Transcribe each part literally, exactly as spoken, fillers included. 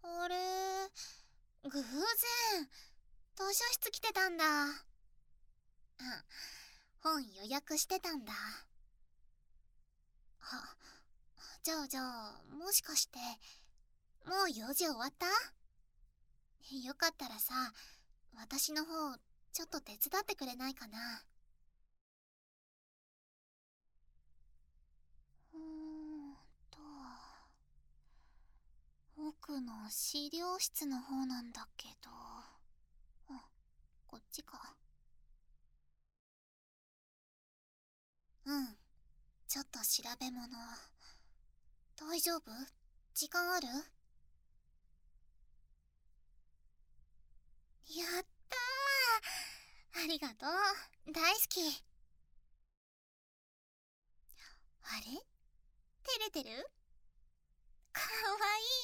あれ、偶然図書室来てたんだ。うん、本予約してたんだ。あ、じゃあじゃあ、もしかしてもう用事終わった？よかったらさ、私の方ちょっと手伝ってくれないかな。うーんと奥の資料室の方なんだけど。あ、こっちか。うん、ちょっと調べ物。大丈夫？時間ある？やったー、ありがとう、大好き。あれ、照れてる？かわ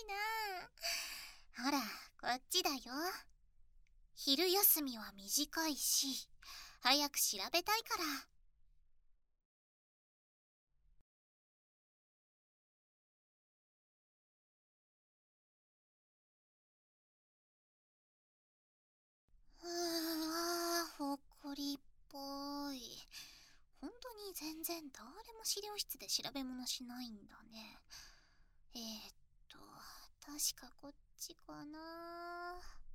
いいな。ほら、こっちだよ。昼休みは短いし、早く調べたいから。うわー、ほこりっぽい。本当に全然誰も資料室で調べ物しないんだね。えー、っと確かこっちかな。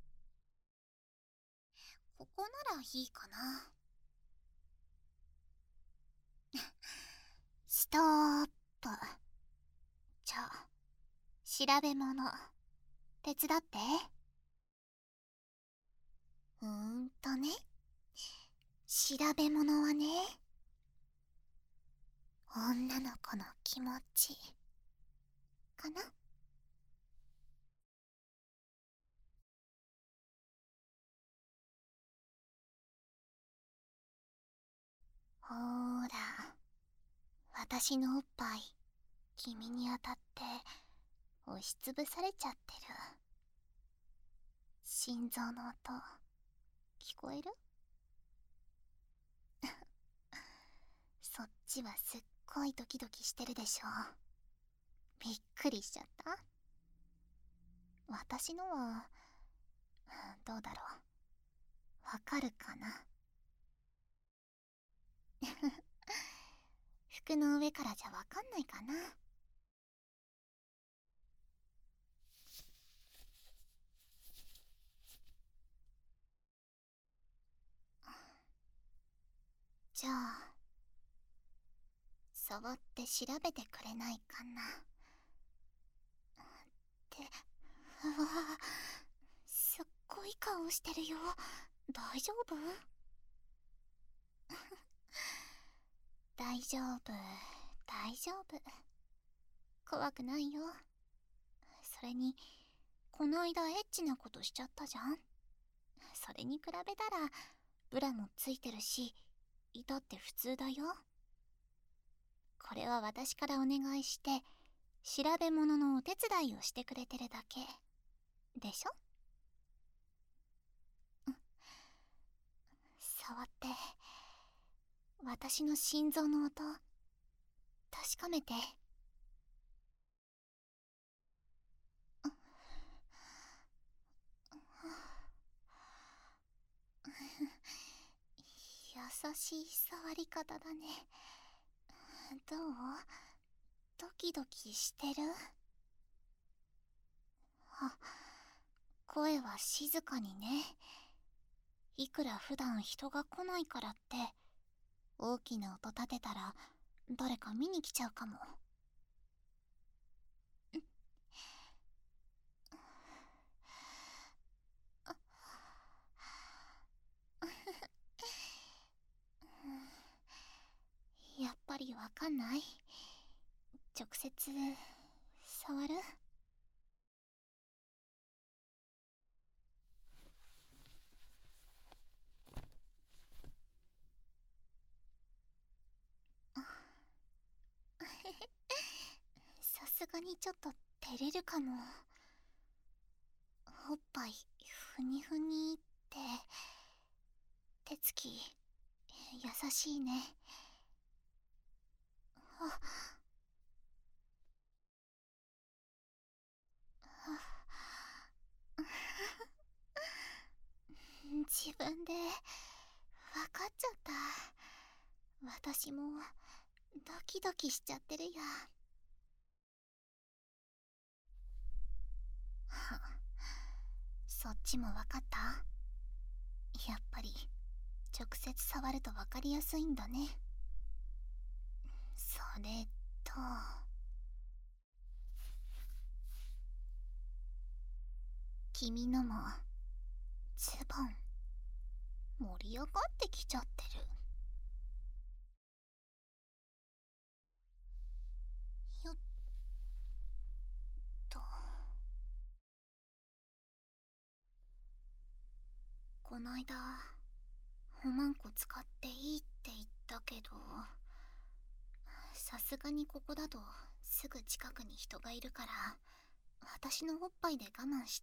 ここならいいかな。ストップ。じゃあ調べ物手伝って。うーんとね、調べ物はね、女の子の気持ちかな。ほーら、私のおっぱい君に当たって押しつぶされちゃってる。心臓の音聞こえる？そっちはすっごいドキドキしてるでしょ。びっくりしちゃった？私のはどうだろう、わかるかな？服の上からじゃわかんないかな。じゃあ触って調べてくれないかなって。うわ、すっごい顔してるよ。大丈夫？大丈夫、大丈夫。怖くないよ。それにこの間エッチなことしちゃったじゃん。それに比べたらブラもついてるし、いたって普通だよ。これは私からお願いして調べ物のお手伝いをしてくれてるだけでしょ。触って私の心臓の音確かめて。優しい触り方だね。どう？ドキドキしてる？あ、声は静かにね。いくら普段人が来ないからって大きな音立てたら誰か見に来ちゃうかも。やっぱりわかんない？直接触る？さすがにちょっと照れるかも。おっぱいふにふにって手つき優しいね。あ、 分で分かっちゃった。私もドキドキしちゃってるや。そっちも分かった？やっぱり直接触ると分かりやすいんだね。それと君のもズボン盛り上がってきちゃってる。よっと。こないだおまんこ使っていいって言ったけど、さすがにここだとすぐ近くに人がいるから、私のおっぱいで我慢して。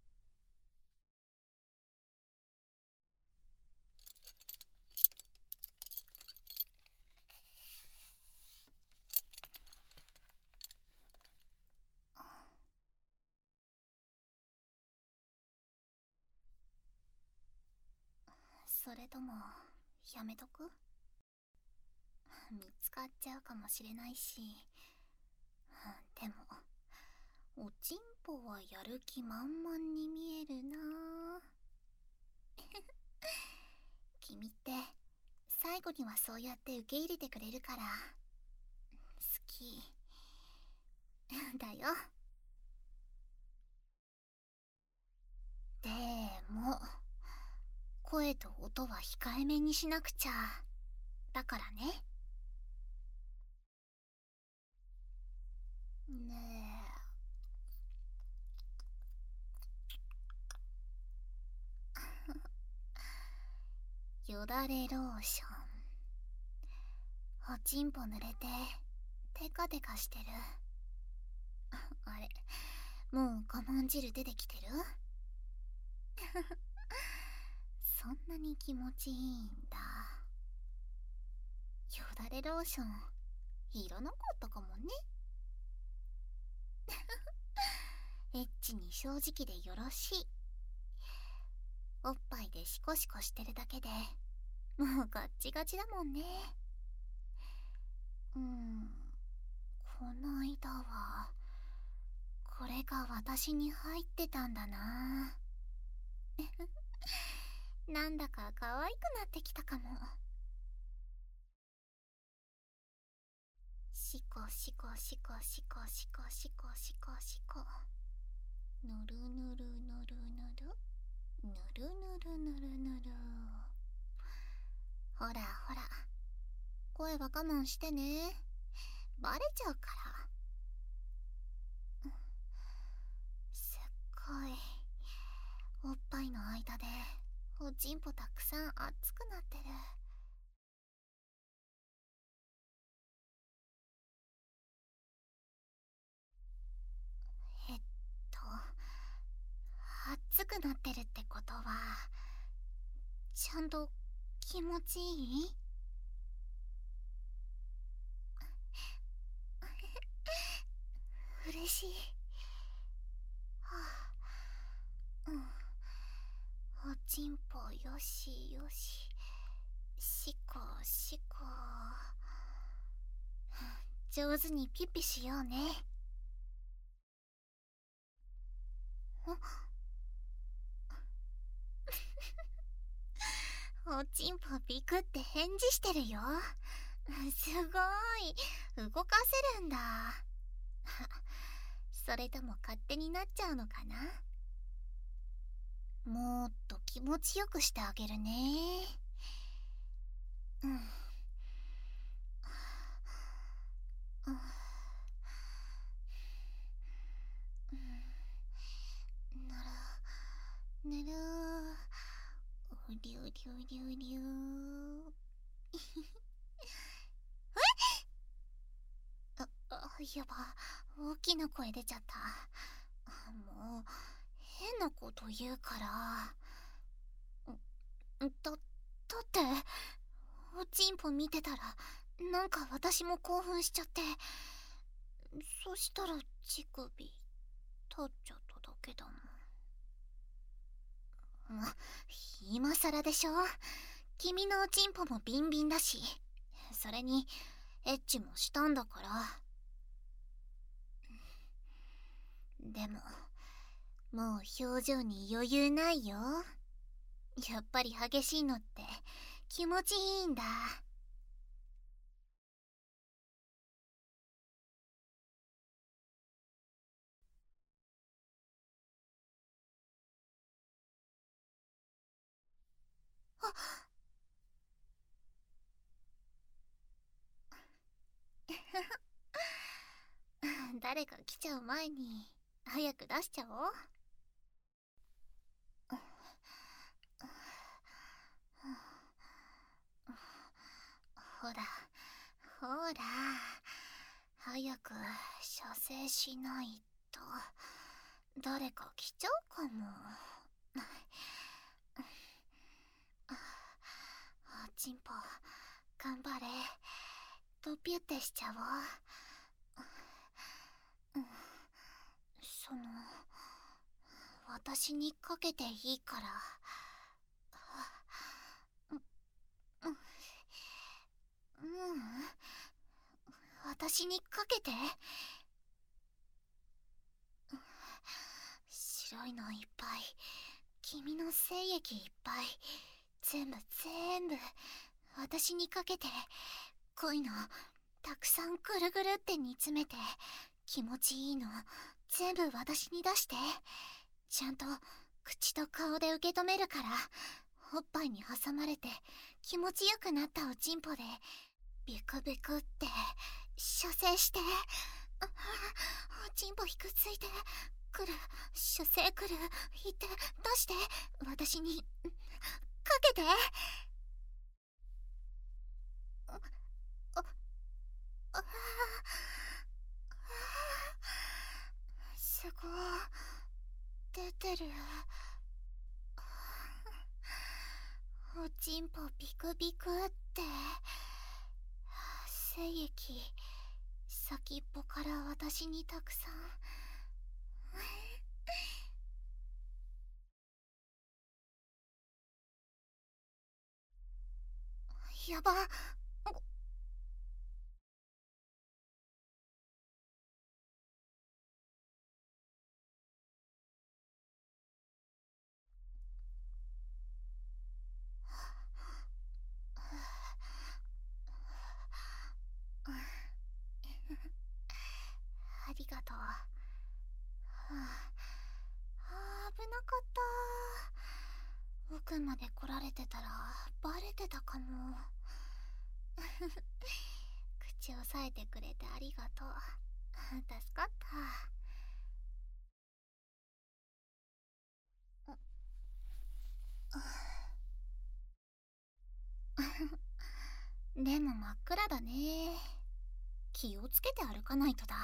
それともやめとく？見つかっちゃうかもしれないし。でもおちんぽはやる気満々に見えるな。君って最後にはそうやって受け入れてくれるから好きだよ。でも声と音は控えめにしなくちゃ。だからね。ねえよだれローション。おちんぽ濡れてテカテカしてる。あれ、もう我慢汁出てきてる？そんなに気持ちいいんだ。よだれローションいらなかったかもね。エッチに正直でよろしい。おっぱいでシコシコしてるだけでもうガッチガチだもんね。うん、こないだはこれが私に入ってたんだな。なんだか可愛くなってきたかも。シコシコシコシコシコシコシコシコ。ぬるぬるぬるぬるぬるぬるぬるぬる。ほらほら、声は我慢してね。バレちゃうから。すっごいおっぱいの間でおちんぽたくさん熱くなってる。えっと熱くなってるってことはちゃんと気持ちいい？嬉しい。はあ、うん。おちんぽよしよし。しこしこ。上手にピッピしようね。おちんぽビクって返事してるよ。すごい動かせるんだ。それとも勝手になっちゃうのかな。もっと気持ちよくしてあげるね。うん。ぬるぬるりゅうりゅうりゅうりゅう。えっあ、やば、大きな声出ちゃった。もう変なこと言うから。だ、だっておちんぽ見てたらなんか私も興奮しちゃって、そしたら乳首立っちゃっただけだもん。 もう今さらでしょ。君のおちんぽもビンビンだし、それにエッチもしたんだから。でももう表情に余裕ないよ。やっぱり激しいのって気持ちいいんだ。あ誰か来ちゃう前に早く出しちゃおう。ほらほら、早く射精しないと誰か来ちゃうかも。おちんぽ頑張れ。ドピュってしちゃおう。その私にかけていいから。ううん、私にかけて。白いのいっぱい、君の精液いっぱい、全部全部私にかけて。恋のたくさんぐるぐるって煮詰めて、気持ちいいの全部私に出して。ちゃんと口と顔で受け止めるから。おっぱいに挟まれて気持ちよくなったおちんぽでビクビクって射精して。おちんぽひくついてくる、射精くる、いって出して、私にかけて。ああすごい出てる。おちんぽビクビクって。精液先っぽから私にたくさん。やば。ありがとう。はあ、危なかった。奥まで来られてたらバレてたかも。口押さえてくれてありがとう。助かった。でも真っ暗だね。気をつけて歩かないとだ。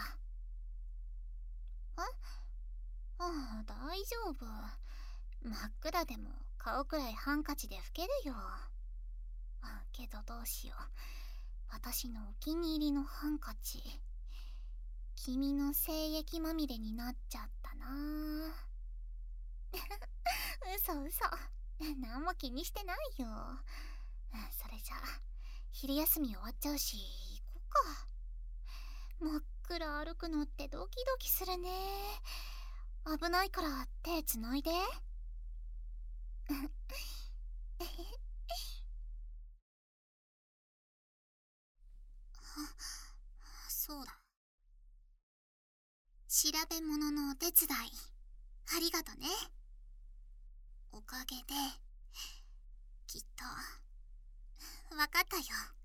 え？ああ、大丈夫。真っ暗でも顔くらいハンカチで拭けるよ。あ、けどどうしよう。私のお気に入りのハンカチ、君の精液まみれになっちゃったな。嘘嘘、何も気にしてないよ。それじゃあ昼休み終わっちゃうし行こうか。真っ暗歩くのってドキドキするね。危ないから手つないで。そうだ、調べ物のお手伝いありがとね。おかげできっとわかったよ。